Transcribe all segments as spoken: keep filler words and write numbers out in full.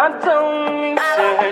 I don't deserve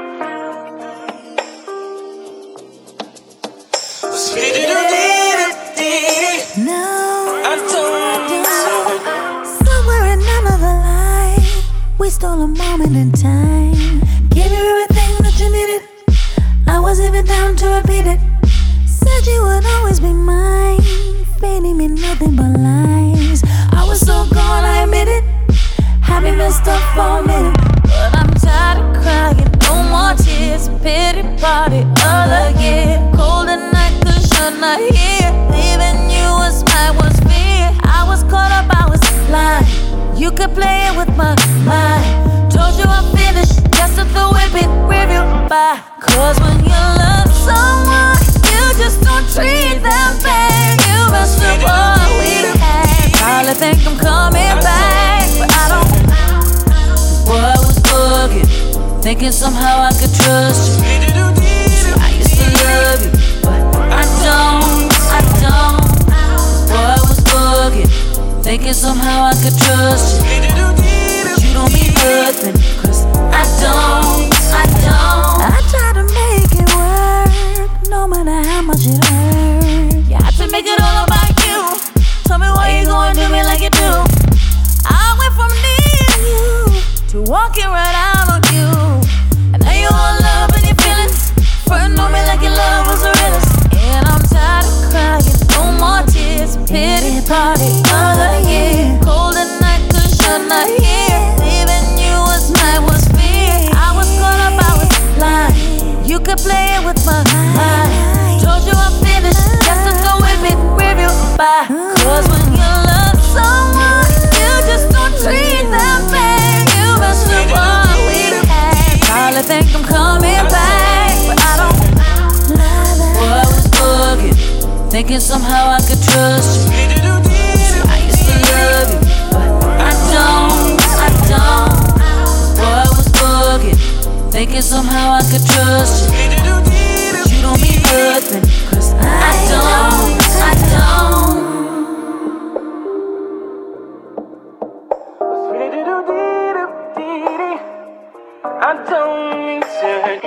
No, I don't deserve. somewhere in another life, we stole a moment in time. Gave you everything that you needed. I was even down to repeat it. Said you would always be mine, feeding me nothing but lies. I was so gone, I admit it. Had me messed up for a minute, but I'm tired of crying. No more tears, pity party all again. Cold at night 'cause you're not here. Leaving you was my worst fear. I was caught up, I was blind. You could play it with my mind. Told you I'm finished, just to throw it in review by. 'Cause when you love someone, you just don't treat them bad. You messed up what we had. Probably think I'm coming back, but I don't. Boy, I was bugging, thinking somehow I could trust you. I used to love you, but I don't, I don't. Boy, I was bugging, thinking somehow I could trust you. But you don't mean nothing, 'cause I don't, I don't. I try to make it work, no matter how much it hurt. You have to make it all about you. Tell me why you gonna do me like you do. I went from needing you to walking right out on you. And now you all love and your feelings. First know me like your love was the realest. And I'm tired of crying, no more tears. Pity party other year. Cold at night 'cause you're not here. Leaving you was my worst fear. I was caught up, I was blind. You could play it with my mind. Told you I'm finished, just to throw it in review by. 'Cause when you love someone, you just don't treat them bad. You messed up what we had. Probably think I'm coming back, but I don't. Boy, I was bugging, thinking somehow I could trust you. I used to love you, but I don't, I don't. Boy, I was bugging, thinking somehow I could trust you. But you don't mean nothing, 'cause I don't, I don't. I don't deserve.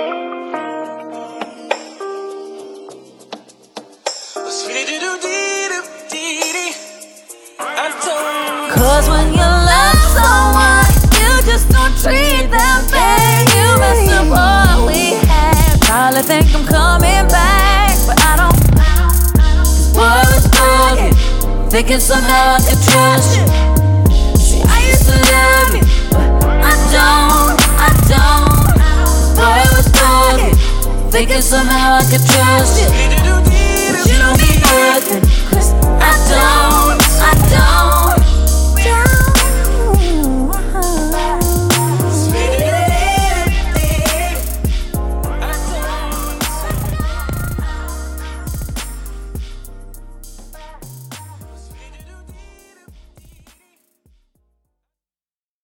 I don't. 'Cause when you love someone, you just don't treat them bad. You messed up what we had. Probably think I'm coming back, but I don't. 'Cause boy, I was bugging, thinking somehow I could trust you. See, I used to love you, but I don't, I don't. Boy, I was bugging, thinking somehow I could trust you.